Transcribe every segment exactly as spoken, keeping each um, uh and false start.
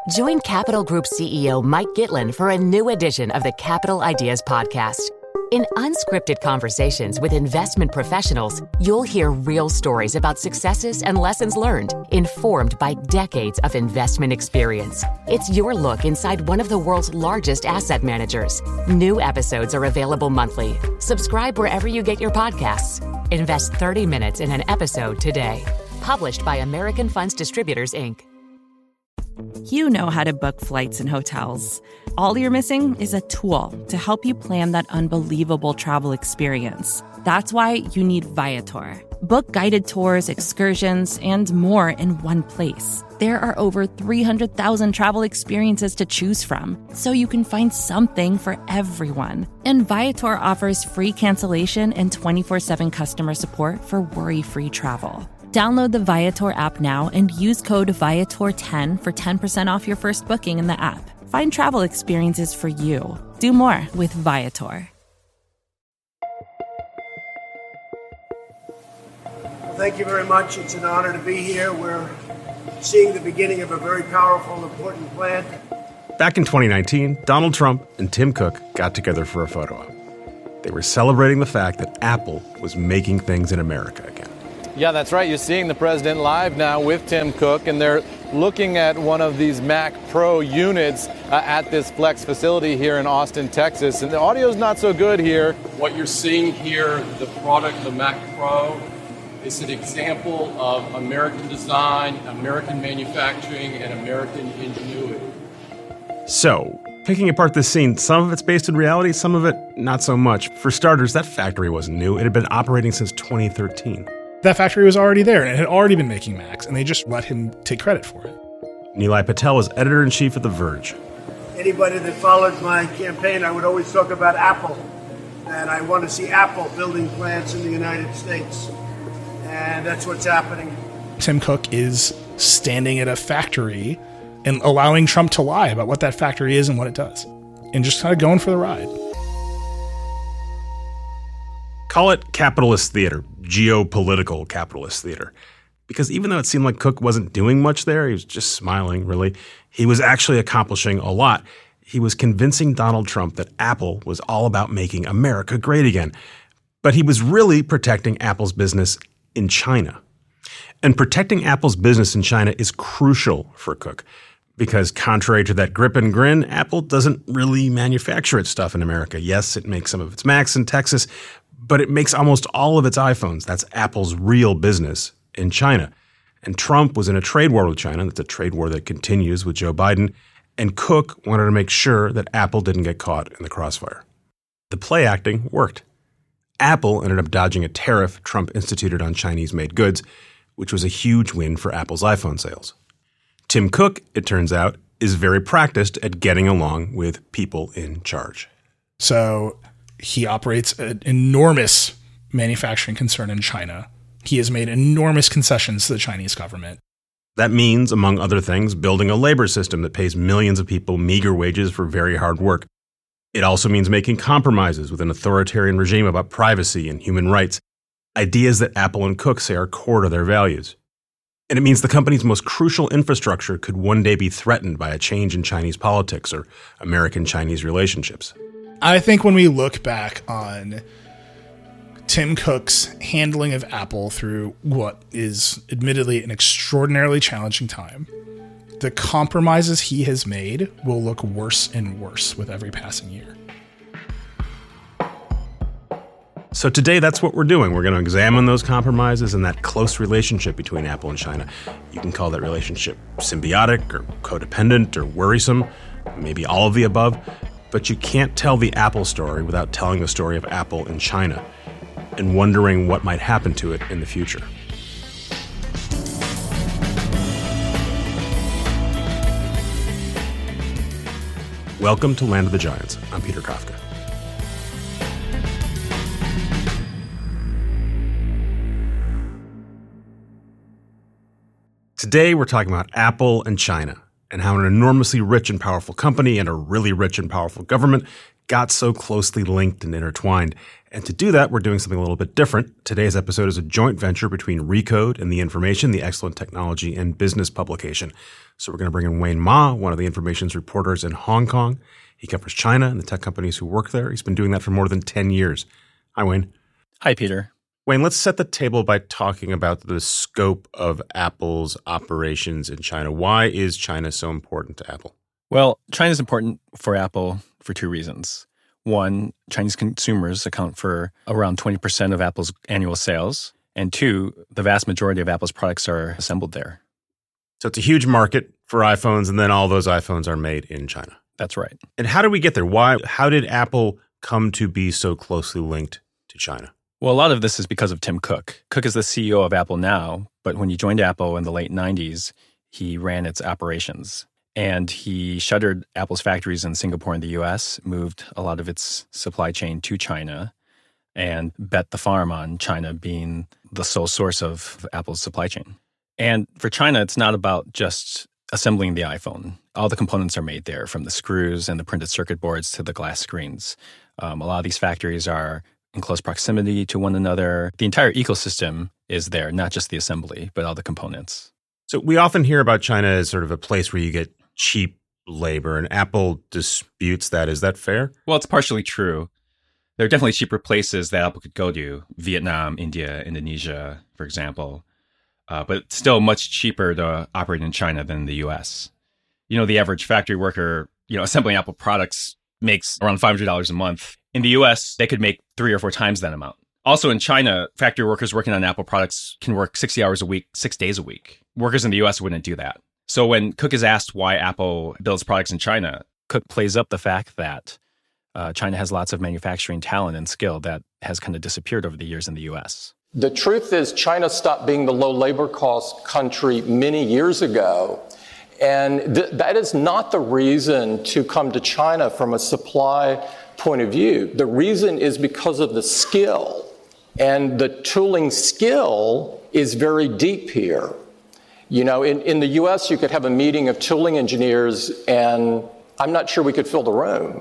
Join Capital Group C E O Mike Gitlin for a new edition of the Capital Ideas Podcast. In unscripted conversations with investment professionals, you'll hear real stories about successes and lessons learned, informed by decades of investment experience. It's your look inside one of the world's largest asset managers. New episodes are available monthly. Subscribe wherever you get your podcasts. Invest thirty minutes in an episode today. Published by American Funds Distributors, Incorporated. You know how to book flights and hotels. All you're missing is a tool to help you plan that unbelievable travel experience. That's why you need Viator. Book guided tours, excursions, and more in one place. There are over three hundred thousand travel experiences to choose from, so you can find something for everyone. And Viator offers free cancellation and twenty-four seven customer support for worry-free travel. Download the Viator app now and use code Viator ten for ten percent off your first booking in the app. Find travel experiences for you. Do more with Viator. Well, thank you very much. It's an honor to be here. We're seeing the beginning of a very powerful and important plan. Back in twenty nineteen, Donald Trump and Tim Cook got together for a photo op. They were celebrating the fact that Apple was making things in America again. Yeah, that's right. You're seeing the president live now with Tim Cook, and they're looking at one of these Mac Pro units uh, at this Flex facility here in Austin, Texas. And the audio's not so good here. What you're seeing here, the product, the Mac Pro, is an example of American design, American manufacturing, and American ingenuity. So, picking apart this scene, some of it's based in reality, some of it not so much. For starters, that factory wasn't new. It had been operating since twenty thirteen. That factory was already there, and it had already been making Macs, and they just let him take credit for it. Nilay Patel is editor-in-chief of The Verge. Anybody that followed my campaign, I would always talk about Apple. And I want to see Apple building plants in the United States. And that's what's happening. Tim Cook is standing at a factory and allowing Trump to lie about what that factory is and what it does. And just kind of going for the ride. Call it capitalist theater, geopolitical capitalist theater. Because even though it seemed like Cook wasn't doing much there, he was just smiling, really, he was actually accomplishing a lot. He was convincing Donald Trump that Apple was all about making America great again. But he was really protecting Apple's business in China. And protecting Apple's business in China is crucial for Cook. Because contrary to that grip and grin, Apple doesn't really manufacture its stuff in America. Yes, it makes some of its Macs in Texas, but it makes almost all of its iPhones. That's Apple's real business in China. And Trump was in a trade war with China. That's a trade war that continues with Joe Biden. And Cook wanted to make sure that Apple didn't get caught in the crossfire. The play acting worked. Apple ended up dodging a tariff Trump instituted on Chinese-made goods, which was a huge win for Apple's iPhone sales. Tim Cook, it turns out, is very practiced at getting along with people in charge. So he operates an enormous manufacturing concern in China. He has made enormous concessions to the Chinese government. That means, among other things, building a labor system that pays millions of people meager wages for very hard work. It also means making compromises with an authoritarian regime about privacy and human rights, ideas that Apple and Cook say are core to their values. And it means the company's most crucial infrastructure could one day be threatened by a change in Chinese politics or American-Chinese relationships. I think when we look back on Tim Cook's handling of Apple through what is admittedly an extraordinarily challenging time, the compromises he has made will look worse and worse with every passing year. So today, that's what we're doing. We're going to examine those compromises and that close relationship between Apple and China. You can call that relationship symbiotic or codependent or worrisome, maybe all of the above. But you can't tell the Apple story without telling the story of Apple in China and wondering what might happen to it in the future. Welcome to Land of the Giants. I'm Peter Kafka. Today, we're talking about Apple and China and how an enormously rich and powerful company and a really rich and powerful government got so closely linked and intertwined, And to do that, we're doing something a little bit different. Today's episode is a joint venture between Recode and The Information, the excellent technology and business publication. So we're going to bring in Wayne Ma, one of The Information's reporters in Hong Kong. He covers China and the tech companies who work there. He's been doing that for more than ten years. Hi, Wayne. Hi, Peter. Wayne, let's set the table by talking about the scope of Apple's operations in China. Why is China so important to Apple? Well, China is important for Apple for two reasons. One, Chinese consumers account for around twenty percent of Apple's annual sales. And two, the vast majority of Apple's products are assembled there. So it's a huge market for iPhones, and then all those iPhones are made in China. That's right. And how did we get there? Why? How did Apple come to be so closely linked to China? Well, a lot of this is because of Tim Cook. Cook is the C E O of Apple now, but when he joined Apple in the late nineties, he ran its operations. And he shuttered Apple's factories in Singapore and the U S, moved a lot of its supply chain to China, and bet the farm on China being the sole source of Apple's supply chain. And for China, it's not about just assembling the iPhone. All the components are made there, from the screws and the printed circuit boards to the glass screens. Um, a lot of these factories are in close proximity to one another. The entire ecosystem is there, not just the assembly, but all the components. So we often hear about China as sort of a place where you get cheap labor, and Apple disputes that. Is that fair? Well, it's partially true. There are definitely cheaper places that Apple could go to, Vietnam, India, Indonesia, for example. Uh, but it's still much cheaper to operate in China than the U S. You know, the average factory worker, you know, assembling Apple products makes around five hundred dollars a month. In the U S, they could make three or four times that amount. Also in China, factory workers working on Apple products can work sixty hours a week, six days a week. Workers in the U S wouldn't do that. So when Cook is asked why Apple builds products in China, Cook plays up the fact that uh, China has lots of manufacturing talent and skill that has kind of disappeared over the years in the U S. The truth is China stopped being the low labor cost country many years ago. And th- that is not the reason to come to China from a supply point of view. The reason is because of the skill. And the tooling skill is very deep here. You know, in, in the U S, you could have a meeting of tooling engineers, and I'm not sure we could fill the room.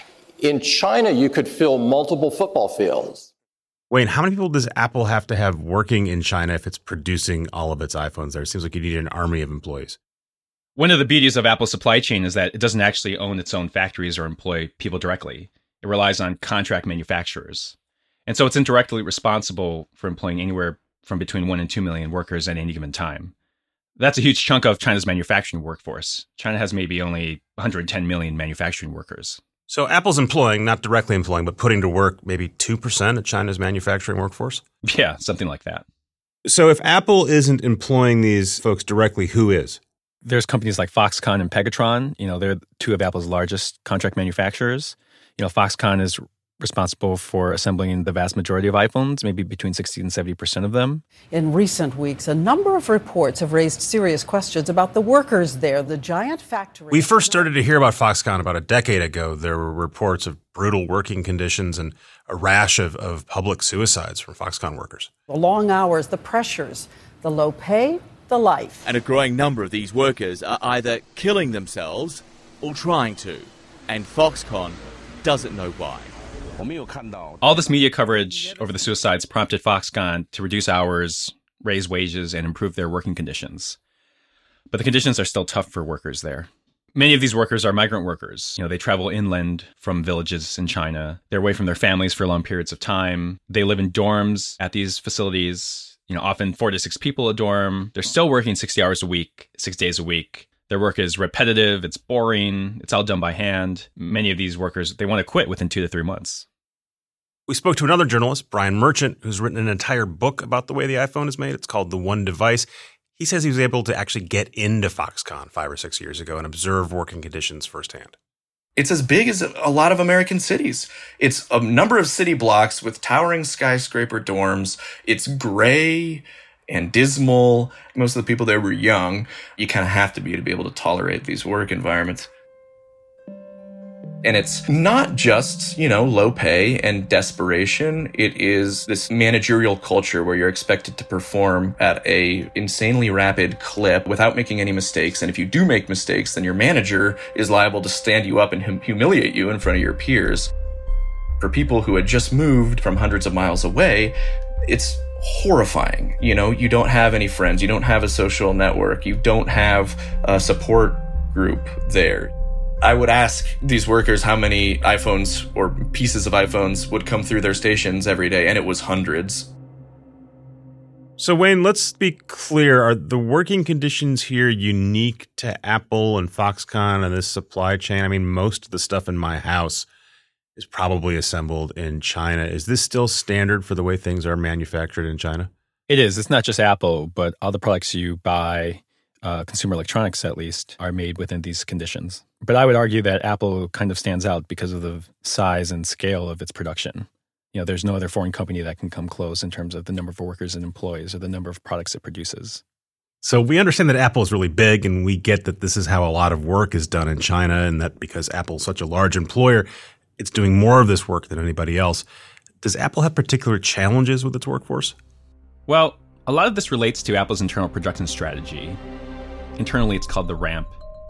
In China, you could fill multiple football fields. Wayne, how many people does Apple have to have working in China if it's producing all of its iPhones there? It seems like you need an army of employees. One of the beauties of Apple's supply chain is that it doesn't actually own its own factories or employ people directly. It relies on contract manufacturers. And so it's indirectly responsible for employing anywhere from between one and two million workers at any given time. That's a huge chunk of China's manufacturing workforce. China has maybe only one hundred ten million manufacturing workers. So Apple's employing, not directly employing, but putting to work maybe two percent of China's manufacturing workforce? Yeah, something like that. So if Apple isn't employing these folks directly, who is? There's companies like Foxconn and Pegatron. You know, they're two of Apple's largest contract manufacturers. You know, Foxconn is responsible for assembling the vast majority of iPhones, maybe between sixty and seventy percent of them. In recent weeks, a number of reports have raised serious questions about the workers there, the giant factory. We first started to hear about Foxconn about a decade ago. There were reports of brutal working conditions and a rash of, of public suicides from Foxconn workers. The long hours, the pressures, the low pay, the life. And a growing number of these workers are either killing themselves or trying to. And Foxconn doesn't know why. All this media coverage over the suicides prompted Foxconn to reduce hours, raise wages, and improve their working conditions. But the conditions are still tough for workers there. Many of these workers are migrant workers. You know, they travel inland from villages in China. They're away from their families for long periods of time. They live in dorms at these facilities, you know, often four to six people a dorm. They're still working sixty hours a week, six days a week. Their work is repetitive, it's boring, it's all done by hand. Many of these workers, they want to quit within two to three months. We spoke to another journalist, Brian Merchant, who's written an entire book about the way the iPhone is made. It's called The One Device. He says he was able to actually get into Foxconn five or six years ago and observe working conditions firsthand. It's as big as a lot of American cities. It's a number of city blocks with towering skyscraper dorms. It's gray and dismal. Most of the people there were young. You kind of have to be to be able to tolerate these work environments. And it's not just, you know, low pay and desperation. It is this managerial culture where you're expected to perform at a insanely rapid clip without making any mistakes. And if you do make mistakes, then your manager is liable to stand you up and hum- humiliate you in front of your peers. For people who had just moved from hundreds of miles away, it's horrifying. You know, you don't have any friends, you don't have a social network, you don't have a support group there. I would ask these workers how many iPhones or pieces of iPhones would come through their stations every day, and it was hundreds. So, Wayne, let's be clear. Are the working conditions here unique to Apple and Foxconn and this supply chain? I mean, most of the stuff in my house is probably assembled in China. Is this still standard for the way things are manufactured in China? It is. It's not just Apple, but all the products you buy, uh, consumer electronics at least, are made within these conditions. But I would argue that Apple kind of stands out because of the size and scale of its production. You know, there's no other foreign company that can come close in terms of the number of workers and employees or the number of products it produces. So we understand that Apple is really big, and we get that this is how a lot of work is done in China, and that because Apple's such a large employer, it's doing more of this work than anybody else. Does Apple have particular challenges with its workforce? Well, a lot of this relates to Apple's internal production strategy. Internally, it's called the ramp.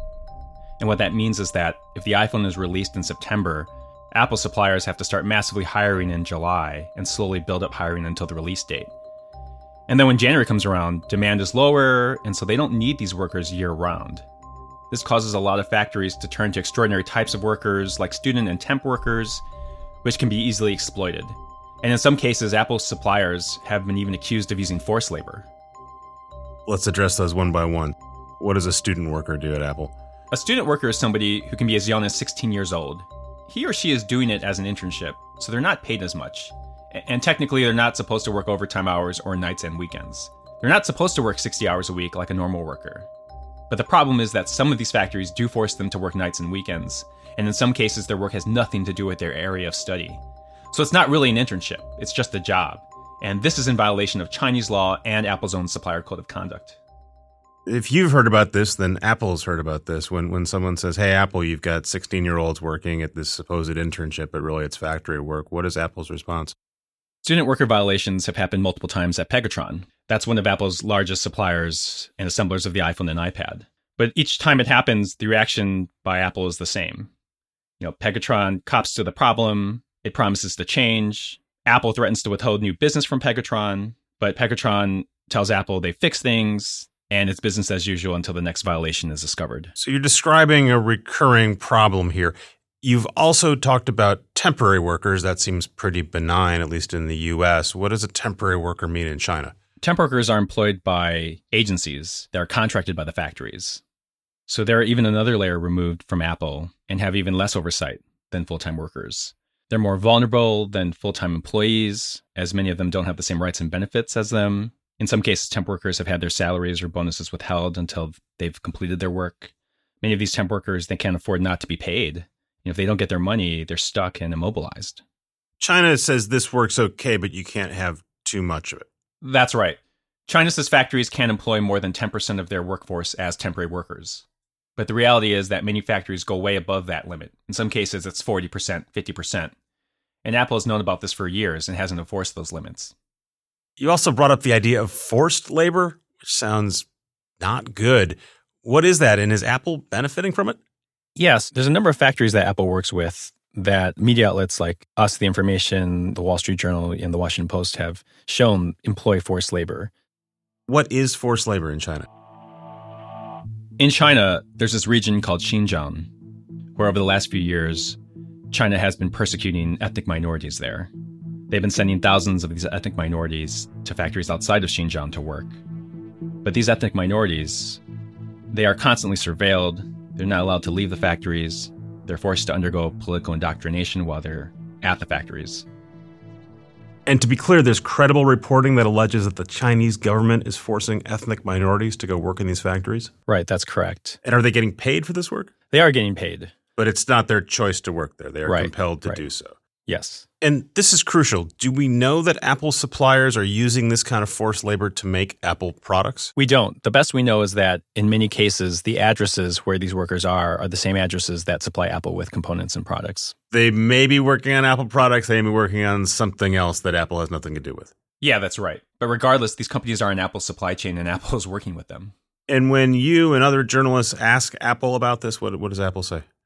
And what that means is that if the iPhone is released in September, Apple suppliers have to start massively hiring in July and slowly build up hiring until the release date. And then when January comes around, demand is lower, and so they don't need these workers year-round. This causes a lot of factories to turn to extraordinary types of workers, like student and temp workers, which can be easily exploited. And in some cases, Apple's suppliers have been even accused of using forced labor. Let's address those one by one. What does a student worker do at Apple? A student worker is somebody who can be as young as sixteen years old. He or she is doing it as an internship, so they're not paid as much. And technically, they're not supposed to work overtime hours or nights and weekends. They're not supposed to work sixty hours a week like a normal worker. But the problem is that some of these factories do force them to work nights and weekends, and in some cases, their work has nothing to do with their area of study. So it's not really an internship, it's just a job. And this is in violation of Chinese law and Apple's own supplier code of conduct. If you've heard about this, then Apple's heard about this. When when someone says, hey, Apple, you've got sixteen-year-olds working at this supposed internship, but really it's factory work, what is Apple's response? Student worker violations have happened multiple times at Pegatron. That's one of Apple's largest suppliers and assemblers of the iPhone and iPad. But each time it happens, the reaction by Apple is the same. You know, Pegatron cops to the problem, it promises to change. Apple threatens to withhold new business from Pegatron, but Pegatron tells Apple they fix things, and it's business as usual until the next violation is discovered. So you're describing a recurring problem here. You've also talked about temporary workers. That seems pretty benign, at least in the U S. What does a temporary worker mean in China? Temp workers are employed by agencies that are contracted by the factories. So they're even another layer removed from Apple and have even less oversight than full-time workers. They're more vulnerable than full-time employees, as many of them don't have the same rights and benefits as them. In some cases, temp workers have had their salaries or bonuses withheld until they've completed their work. Many of these temp workers, they can't afford not to be paid. You know, if they don't get their money, they're stuck and immobilized. China says this works okay, but you can't have too much of it. That's right. China says factories can't employ more than ten percent of their workforce as temporary workers. But the reality is that many factories go way above that limit. In some cases, it's forty percent, fifty percent. And Apple has known about this for years and hasn't enforced those limits. You also brought up the idea of forced labor, which sounds not good. What is that, and is Apple benefiting from it? Yes, there's a number of factories that Apple works with that media outlets like Us, The Information, The Wall Street Journal, and The Washington Post have shown employ forced labor. What is forced labor in China? In China, there's this region called Xinjiang, where over the last few years, China has been persecuting ethnic minorities there. They've been sending thousands of these ethnic minorities to factories outside of Xinjiang to work. But these ethnic minorities, they are constantly surveilled. They're not allowed to leave the factories. They're forced to undergo political indoctrination while they're at the factories. And to be clear, there's credible reporting that alleges that the Chinese government is forcing ethnic minorities to go work in these factories? Right, that's correct. And are they getting paid for this work? They are getting paid. But it's not their choice to work there. They are right, compelled to right. do so. Yes. And this is crucial. Do we know that Apple suppliers are using this kind of forced labor to make Apple products? We don't. The best we know is that in many cases, the addresses where these workers are are the same addresses that supply Apple with components and products. They may be working on Apple products. They may be working on something else that Apple has nothing to do with. Yeah, that's right. But regardless, these companies are in Apple's supply chain and Apple is working with them. And when you and other journalists ask Apple about this, what, what does Apple say?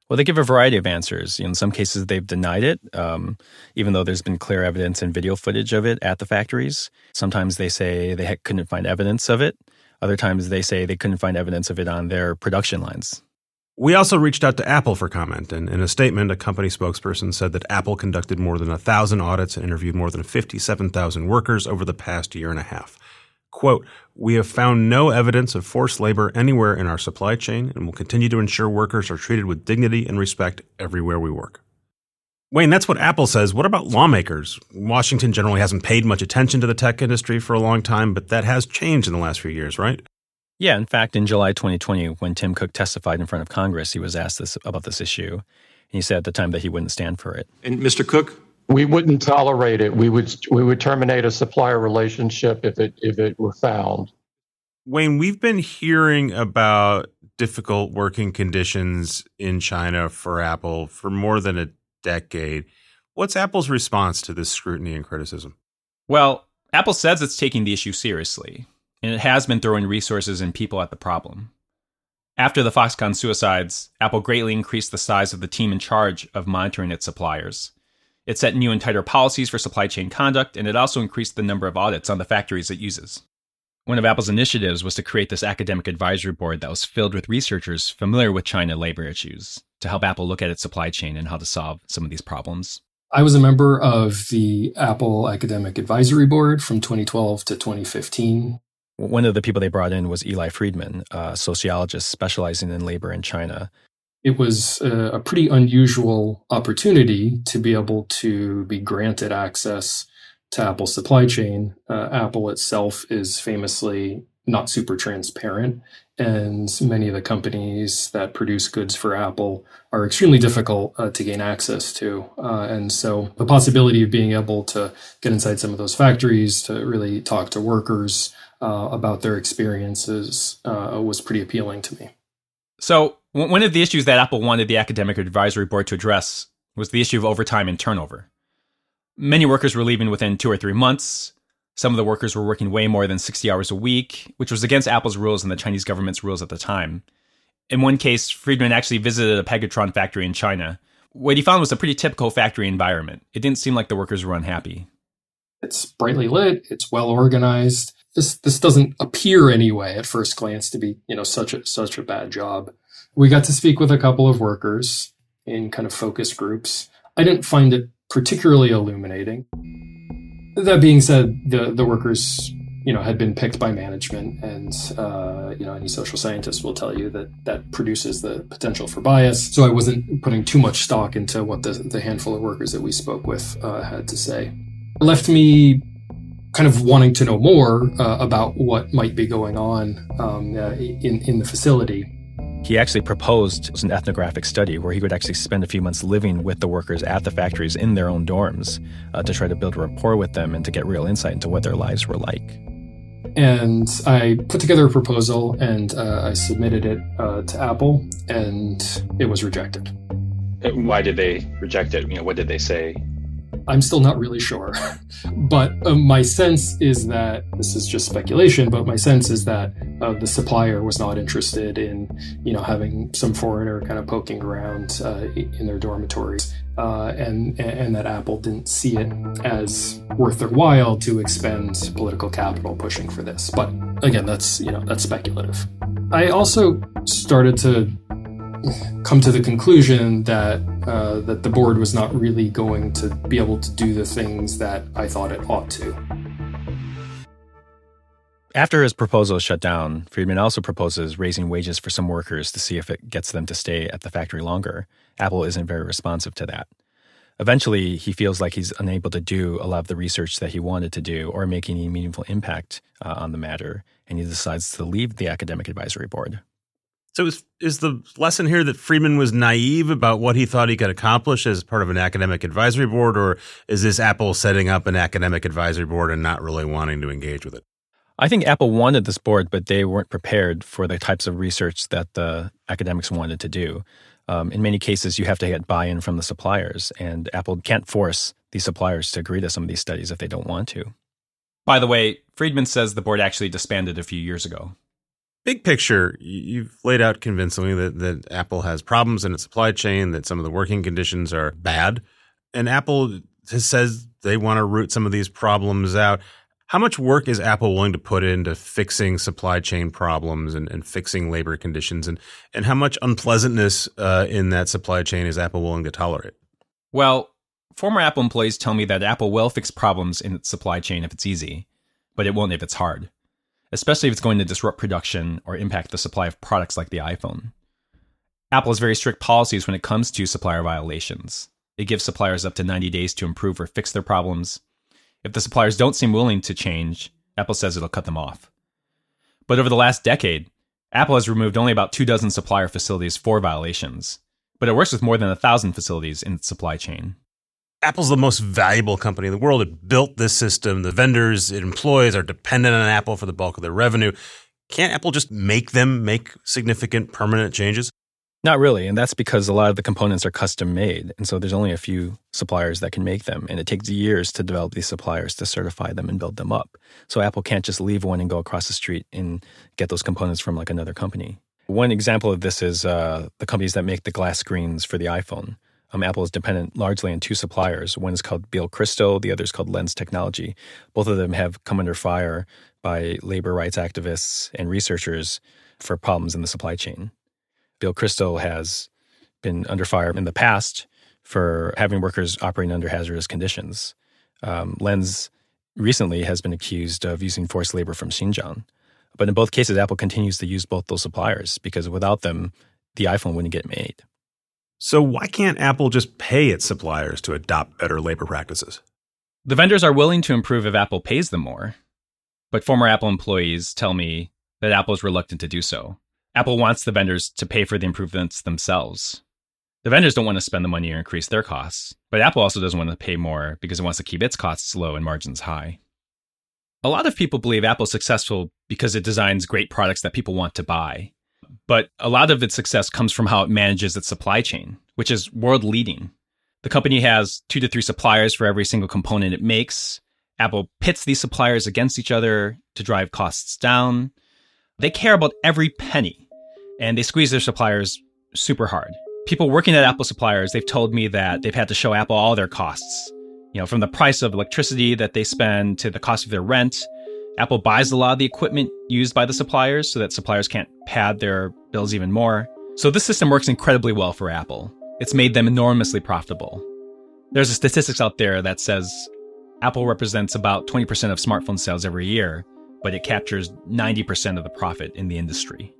Well, they give a variety of answers. You know, in some cases, they've denied it, um, even though there's been clear evidence and video footage of it at the factories. Sometimes they say they ha- couldn't find evidence of it. Other times they say they couldn't find evidence of it on their production lines. We also reached out to Apple for comment, and in a statement, a company spokesperson said that Apple conducted more than one thousand audits and interviewed more than fifty-seven thousand workers over the past year and a half. Quote, "We have found no evidence of forced labor anywhere in our supply chain and will continue to ensure workers are treated with dignity and respect everywhere we work." Wayne, that's what Apple says. What about lawmakers? Washington generally hasn't paid much attention to the tech industry for a long time, but that has changed in the last few years, right? Yeah, in fact, in July twenty twenty, when Tim Cook testified in front of Congress, he was asked this about this issue. And he said at the time that he wouldn't stand for it. And Mister Cook? We wouldn't tolerate it. We would we would terminate a supplier relationship if it if it were found. Wayne, we've been hearing about difficult working conditions in China for Apple for more than a decade. What's Apple's response to this scrutiny and criticism? Well, Apple says it's taking the issue seriously, and it has been throwing resources and people at the problem. After the Foxconn suicides, Apple greatly increased the size of the team in charge of monitoring its suppliers. It set new and tighter policies for supply chain conduct, and it also increased the number of audits on the factories it uses. One of Apple's initiatives was to create this academic advisory board that was filled with researchers familiar with China labor issues to help Apple look at its supply chain and how to solve some of these problems. I was a member of the Apple Academic Advisory Board from twenty twelve to twenty fifteen. One of the people they brought in was Eli Friedman, a sociologist specializing in labor in China. It was a, a pretty unusual opportunity to be able to be granted access to Apple's supply chain. Uh, Apple itself is famously not super transparent, and many of the companies that produce goods for Apple are extremely difficult uh, to gain access to. Uh, and so the possibility of being able to get inside some of those factories, to really talk to workers uh, about their experiences uh, was pretty appealing to me. So one of the issues that Apple wanted the Academic Advisory Board to address was the issue of overtime and turnover. Many workers were leaving within two or three months. Some of the workers were working way more than sixty hours a week, which was against Apple's rules and the Chinese government's rules at the time. In one case, Friedman actually visited a Pegatron factory in China. What he found was a pretty typical factory environment. It didn't seem like the workers were unhappy. It's brightly lit. It's well organized. This this doesn't appear anyway at first glance to be, you know, such a such a bad job. We got to speak with a couple of workers in kind of focus groups. I didn't find it particularly illuminating. That being said, the the workers, you know, had been picked by management, and uh, you know, any social scientist will tell you that that produces the potential for bias. So I wasn't putting too much stock into what the the handful of workers that we spoke with uh, had to say. It left me kind of wanting to know more uh, about what might be going on um, uh, in in the facility. He actually proposed an ethnographic study where he would actually spend a few months living with the workers at the factories in their own dorms uh, to try to build a rapport with them and to get real insight into what their lives were like. And I put together a proposal and uh, I submitted it uh, to Apple, and it was rejected. Why did they reject it? You know, what did they say? I'm still not really sure, but uh, my sense is that, this is just speculation, but my sense is that uh, the supplier was not interested in, you know, having some foreigner kind of poking around uh, in their dormitories, uh, and and that Apple didn't see it as worth their while to expend political capital pushing for this. But again, that's, you know, that's speculative. I also started to come to the conclusion that uh, that the board was not really going to be able to do the things that I thought it ought to. After his proposal is shut down, Friedman also proposes raising wages for some workers to see if it gets them to stay at the factory longer. Apple isn't very responsive to that. Eventually, he feels like he's unable to do a lot of the research that he wanted to do or make any meaningful impact uh, on the matter, and he decides to leave the Academic Advisory Board. So is, is the lesson here that Friedman was naive about what he thought he could accomplish as part of an academic advisory board, or is this Apple setting up an academic advisory board and not really wanting to engage with it? I think Apple wanted this board, but they weren't prepared for the types of research that the academics wanted to do. Um, in many cases, you have to get buy-in from the suppliers, and Apple can't force these suppliers to agree to some of these studies if they don't want to. By the way, Friedman says the board actually disbanded a few years ago. Big picture, you've laid out convincingly that, that Apple has problems in its supply chain, that some of the working conditions are bad. And Apple has says they want to root some of these problems out. How much work is Apple willing to put into fixing supply chain problems and, and fixing labor conditions? And, and how much unpleasantness uh, in that supply chain is Apple willing to tolerate? Well, former Apple employees tell me that Apple will fix problems in its supply chain if it's easy, but it won't if it's hard, especially if it's going to disrupt production or impact the supply of products like the iPhone. Apple has very strict policies when it comes to supplier violations. It gives suppliers up to ninety days to improve or fix their problems. If the suppliers don't seem willing to change, Apple says it'll cut them off. But over the last decade, Apple has removed only about two dozen supplier facilities for violations, but it works with more than a thousand facilities in its supply chain. Apple's the most valuable company in the world. It built this system. The vendors it employs are dependent on Apple for the bulk of their revenue. Can't Apple just make them make significant permanent changes? Not really, and that's because a lot of the components are custom made, and so there's only a few suppliers that can make them, and it takes years to develop these suppliers to certify them and build them up. So Apple can't just leave one and go across the street and get those components from like another company. One example of this is uh, the companies that make the glass screens for the iPhone. Um, Apple is dependent largely on two suppliers. One is called Biel Crystal, the other is called Lens Technology. Both of them have come under fire by labor rights activists and researchers for problems in the supply chain. Biel Crystal has been under fire in the past for having workers operating under hazardous conditions. Um, Lens recently has been accused of using forced labor from Xinjiang. But in both cases, Apple continues to use both those suppliers because without them, the iPhone wouldn't get made. So why can't Apple just pay its suppliers to adopt better labor practices? The vendors are willing to improve if Apple pays them more. But former Apple employees tell me that Apple is reluctant to do so. Apple wants the vendors to pay for the improvements themselves. The vendors don't want to spend the money or increase their costs, but Apple also doesn't want to pay more because it wants to keep its costs low and margins high. A lot of people believe Apple's successful because it designs great products that people want to buy. But a lot of its success comes from how it manages its supply chain, which is world-leading. The company has two to three suppliers for every single component it makes. Apple pits these suppliers against each other to drive costs down. They care about every penny, and they squeeze their suppliers super hard. People working at Apple suppliers, they've told me that they've had to show Apple all their costs. You know, from the price of electricity that they spend to the cost of their rent. Apple buys a lot of the equipment used by the suppliers so that suppliers can't pad their bills even more. So this system works incredibly well for Apple. It's made them enormously profitable. There's a statistics out there that says Apple represents about twenty percent of smartphone sales every year, but it captures ninety percent of the profit in the industry.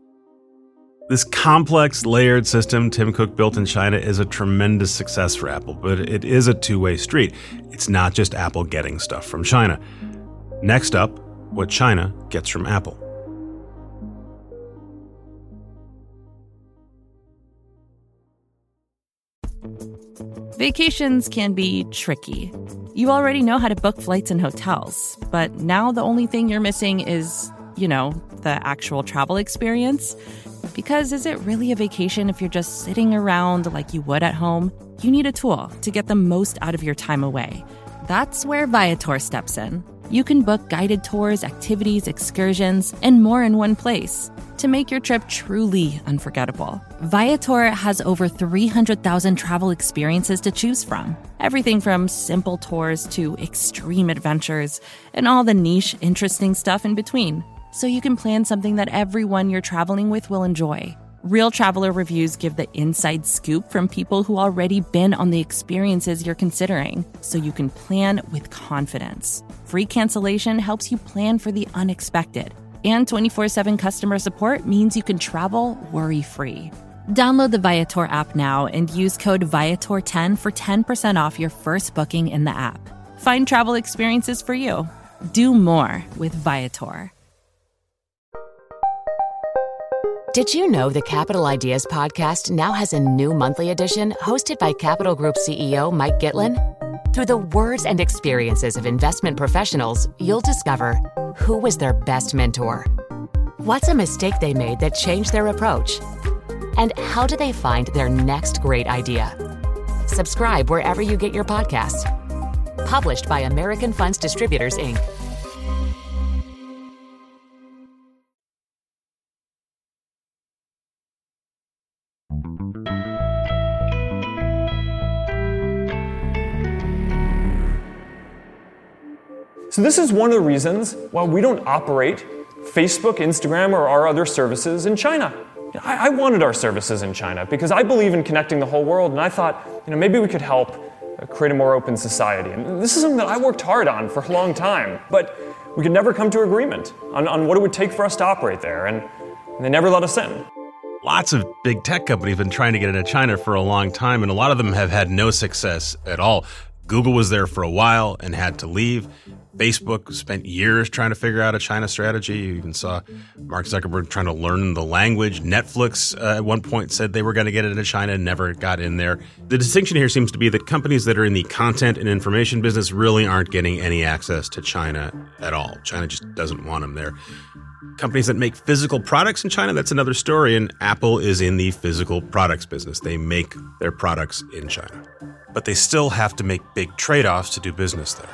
This complex, layered system Tim Cook built in China is a tremendous success for Apple, but it is a two-way street. It's not just Apple getting stuff from China. Next up, what China gets from Apple. Vacations can be tricky. You already know how to book flights and hotels, but now the only thing you're missing is, you know, the actual travel experience. Because is it really a vacation if you're just sitting around like you would at home? You need a tool to get the most out of your time away. That's where Viator steps in. You can book guided tours, activities, excursions, and more in one place to make your trip truly unforgettable. Viator has over three hundred thousand travel experiences to choose from. Everything from simple tours to extreme adventures and all the niche, interesting stuff in between. So you can plan something that everyone you're traveling with will enjoy. Real traveler reviews give the inside scoop from people who already been on the experiences you're considering, so you can plan with confidence. Free cancellation helps you plan for the unexpected. And twenty-four seven customer support means you can travel worry-free. Download the Viator app now and use code Viator ten for ten percent off your first booking in the app. Find travel experiences for you. Do more with Viator. Did you know the Capital Ideas podcast now has a new monthly edition hosted by Capital Group C E O Mike Gitlin? Through the words and experiences of investment professionals, you'll discover who was their best mentor, what's a mistake they made that changed their approach, and how do they find their next great idea. Subscribe wherever you get your podcasts. Published by American Funds Distributors, Incorporated So this is one of the reasons why we don't operate Facebook, Instagram, or our other services in China. I, I wanted our services in China because I believe in connecting the whole world, and I thought, you know, maybe we could help create a more open society. And this is something that I worked hard on for a long time, but we could never come to agreement on, on what it would take for us to operate there, and, and they never let us in. Lots of big tech companies have been trying to get into China for a long time, and a lot of them have had no success at all. Google was there for a while and had to leave. Facebook spent years trying to figure out a China strategy. You even saw Mark Zuckerberg trying to learn the language. Netflix uh, at one point said they were going to get into China and never got in there. The distinction here seems to be that companies that are in the content and information business really aren't getting any access to China at all. China just doesn't want them there. Companies that make physical products in China, that's another story, and Apple is in the physical products business. They make their products in China. But they still have to make big trade-offs to do business there.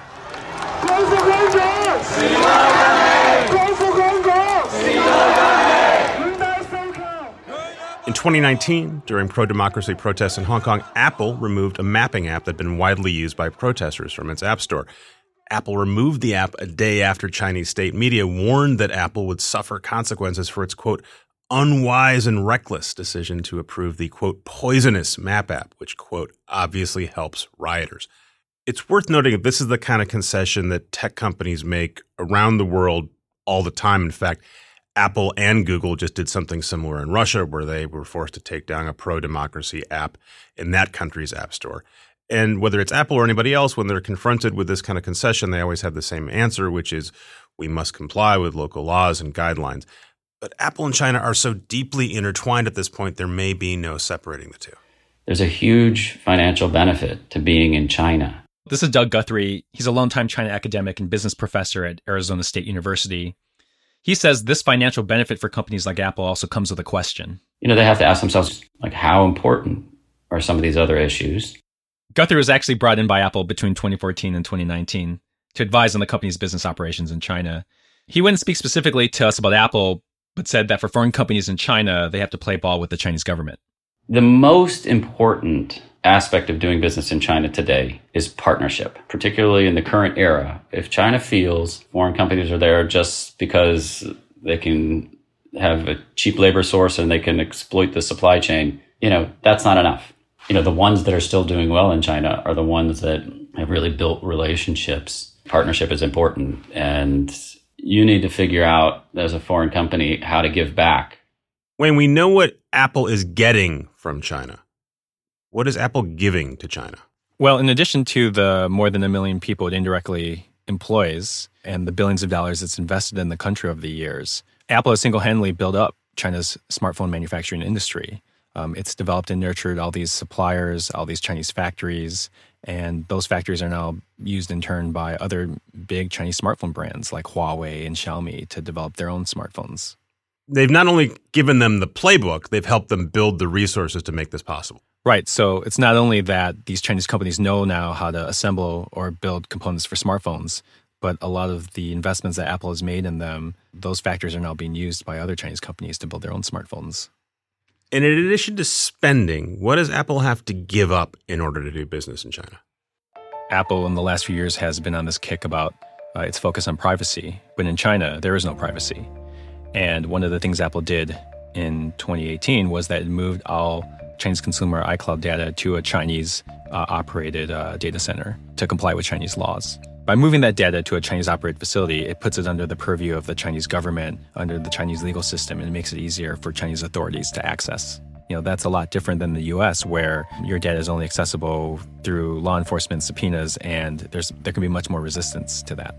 In twenty nineteen, during pro-democracy protests in Hong Kong, Apple removed a mapping app that had been widely used by protesters from its App Store. Apple removed the app a day after Chinese state media warned that Apple would suffer consequences for its, quote, unwise and reckless decision to approve the, quote, poisonous map app, which, quote, obviously helps rioters. It's worth noting that this is the kind of concession that tech companies make around the world all the time. In fact, Apple and Google just did something similar in Russia, where they were forced to take down a pro-democracy app in that country's app store. And whether it's Apple or anybody else, when they're confronted with this kind of concession, they always have the same answer, which is we must comply with local laws and guidelines. But Apple and China are so deeply intertwined at this point, there may be no separating the two. There's a huge financial benefit to being in China. This is Doug Guthrie. He's a longtime China academic and business professor at Arizona State University. He says this financial benefit for companies like Apple also comes with a question. You know, they have to ask themselves, like, how important are some of these other issues? Guthrie was actually brought in by Apple between twenty fourteen and twenty nineteen to advise on the company's business operations in China. He wouldn't speak specifically to us about Apple, but said that for foreign companies in China, they have to play ball with the Chinese government. The most important aspect of doing business in China today is partnership, particularly in the current era. If China feels foreign companies are there just because they can have a cheap labor source and they can exploit the supply chain, you know, that's not enough. You know, the ones that are still doing well in China are the ones that have really built relationships. Partnership is important, and you need to figure out as a foreign company how to give back. Wayne, we know what Apple is getting from China. What is Apple giving to China? Well, in addition to the more than a million people it indirectly employs and the billions of dollars it's invested in the country over the years, Apple has single-handedly built up China's smartphone manufacturing industry. Um, it's developed and nurtured all these suppliers, all these Chinese factories, and those factories are now used in turn by other big Chinese smartphone brands like Huawei and Xiaomi to develop their own smartphones. They've not only given them the playbook, they've helped them build the resources to make this possible. Right. So it's not only that these Chinese companies know now how to assemble or build components for smartphones, but a lot of the investments that Apple has made in them, those factories are now being used by other Chinese companies to build their own smartphones. And in addition to spending, what does Apple have to give up in order to do business in China? Apple in the last few years has been on this kick about uh, its focus on privacy. But in China, there is no privacy. And one of the things Apple did in twenty eighteen was that it moved all Chinese consumer iCloud data to a Chinese-operated uh, uh, data center to comply with Chinese laws. By moving that data to a Chinese-operated facility, it puts it under the purview of the Chinese government, under the Chinese legal system, and it makes it easier for Chinese authorities to access. You know, that's a lot different than the U S, where your data is only accessible through law enforcement subpoenas, and there's there can be much more resistance to that.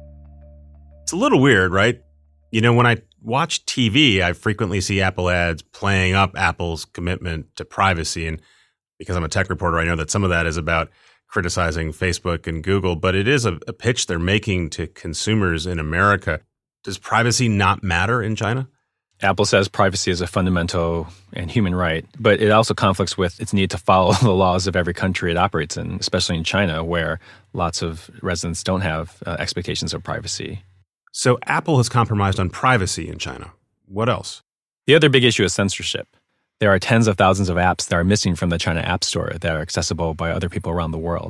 It's a little weird, right? You know, when I watch T V, I frequently see Apple ads playing up Apple's commitment to privacy. And because I'm a tech reporter, I know that some of that is about criticizing Facebook and Google, but it is a, a pitch they're making to consumers in America. Does privacy not matter in China? Apple says privacy is a fundamental and human right, but it also conflicts with its need to follow the laws of every country it operates in, especially in China, where lots of residents don't have uh, expectations of privacy. So Apple has compromised on privacy in China. What else? The other big issue is censorship. There are tens of thousands of apps that are missing from the China App Store that are accessible by other people around the world.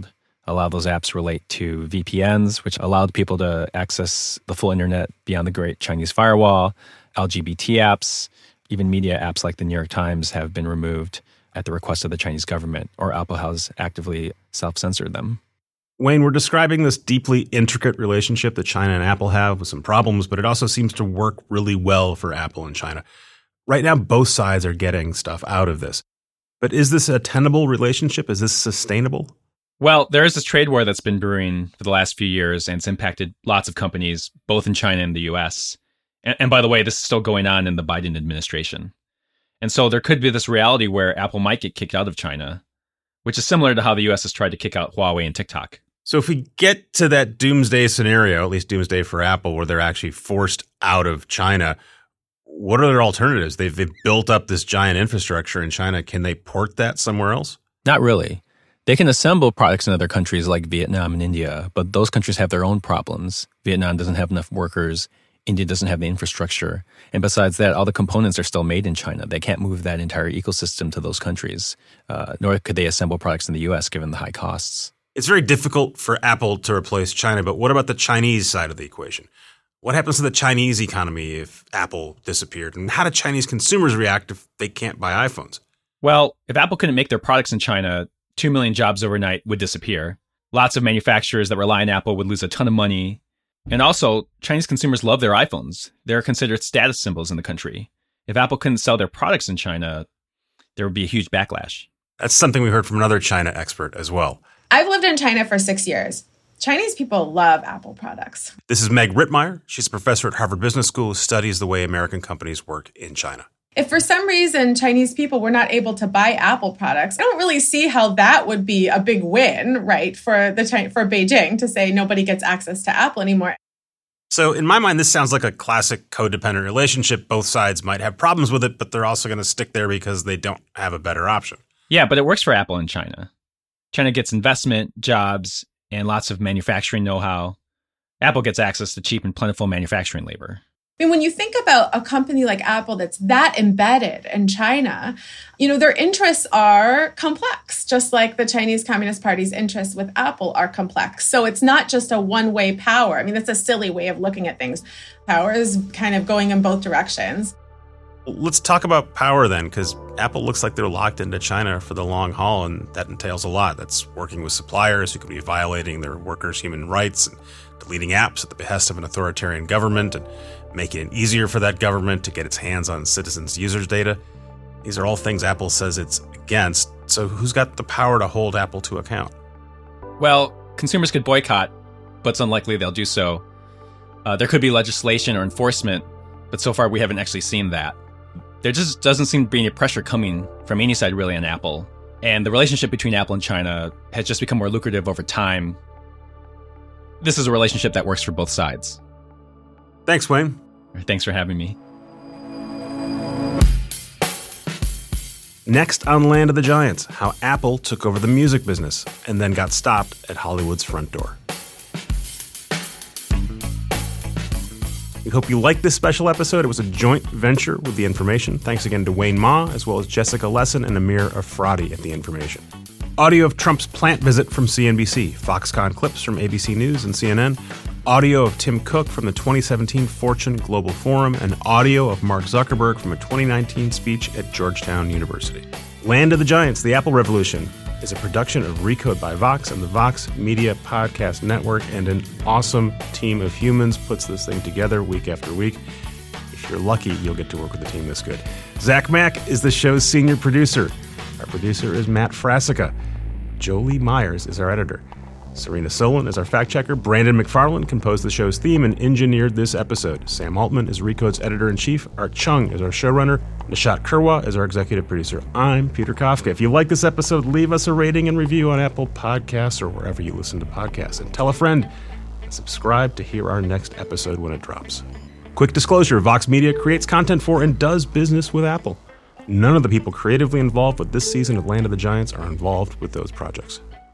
A lot of those apps relate to V P Ns, which allowed people to access the full internet beyond the Great Chinese Firewall. L G B T apps, even media apps like the New York Times have been removed at the request of the Chinese government, or Apple has actively self-censored them. Wayne, we're describing this deeply intricate relationship that China and Apple have with some problems, but it also seems to work really well for Apple and China. Right now, both sides are getting stuff out of this. But is this a tenable relationship? Is this sustainable? Well, there is this trade war that's been brewing for the last few years, and it's impacted lots of companies, both in China and the U S. And, and by the way, this is still going on in the Biden administration. And so there could be this reality where Apple might get kicked out of China, which is similar to how the U S has tried to kick out Huawei and TikTok. So if we get to that doomsday scenario, at least doomsday for Apple, where they're actually forced out of China, what are their alternatives? They've, they've built up this giant infrastructure in China. Can they port that somewhere else? Not really. They can assemble products in other countries like Vietnam and India, but those countries have their own problems. Vietnam doesn't have enough workers. India doesn't have the infrastructure. And besides that, all the components are still made in China. They can't move that entire ecosystem to those countries, uh, nor could they assemble products in the U S given the high costs. It's very difficult for Apple to replace China, but what about the Chinese side of the equation? What happens to the Chinese economy if Apple disappeared? And how do Chinese consumers react if they can't buy iPhones? Well, if Apple couldn't make their products in China, two million jobs overnight would disappear. Lots of manufacturers that rely on Apple would lose a ton of money. And also, Chinese consumers love their iPhones. They're considered status symbols in the country. If Apple couldn't sell their products in China, there would be a huge backlash. That's something we heard from another China expert as well. I've lived in China for six years. Chinese people love Apple products. This is Meg Rittmeyer. She's a professor at Harvard Business School who studies the way American companies work in China. If for some reason Chinese people were not able to buy Apple products, I don't really see how that would be a big win, right, for the for Beijing to say nobody gets access to Apple anymore. So in my mind, this sounds like a classic codependent relationship. Both sides might have problems with it, but they're also going to stick there because they don't have a better option. Yeah, but it works for Apple in China. China gets investment, jobs, and lots of manufacturing know-how. Apple gets access to cheap and plentiful manufacturing labor. I mean, when you think about a company like Apple that's that embedded in China, you know, their interests are complex, just like the Chinese Communist Party's interests with Apple are complex. So it's not just a one-way power. I mean, that's a silly way of looking at things. Power is kind of going in both directions. Let's talk about power then, because Apple looks like they're locked into China for the long haul, and that entails a lot. That's working with suppliers who could be violating their workers' human rights and deleting apps at the behest of an authoritarian government and making it easier for that government to get its hands on citizens' users' data. These are all things Apple says it's against. So who's got the power to hold Apple to account? Well, consumers could boycott, but it's unlikely they'll do so. Uh, there could be legislation or enforcement, but so far we haven't actually seen that. There just doesn't seem to be any pressure coming from any side really on Apple. And the relationship between Apple and China has just become more lucrative over time. This is a relationship that works for both sides. Thanks, Wayne. Thanks for having me. Next on Land of the Giants, how Apple took over the music business and then got stopped at Hollywood's front door. We hope you liked this special episode. It was a joint venture with The Information. Thanks again to Wayne Ma, as well as Jessica Lessin and Amir Afradi at The Information. Audio of Trump's plant visit from C N B C, Foxconn clips from A B C News and C N N, audio of Tim Cook from the twenty seventeen Fortune Global Forum, and audio of Mark Zuckerberg from a twenty nineteen speech at Georgetown University. Land of the Giants, The Apple Revolution, is a production of Recode by Vox and the Vox Media Podcast Network, and an awesome team of humans puts this thing together week after week. If you're lucky, you'll get to work with a team this good. Zach Mack is the show's senior producer. Our producer is Matt Frasica. Jolie Myers is our editor. Serena Solon is our fact checker. Brandon McFarland composed the show's theme and engineered this episode. Sam Altman is Recode's editor-in-chief. Art Chung is our showrunner. Nishat Kurwa is our executive producer. I'm Peter Kafka. If you like this episode, leave us a rating and review on Apple Podcasts or wherever you listen to podcasts. And tell a friend and subscribe to hear our next episode when it drops. Quick disclosure, Vox Media creates content for and does business with Apple. None of the people creatively involved with this season of Land of the Giants are involved with those projects.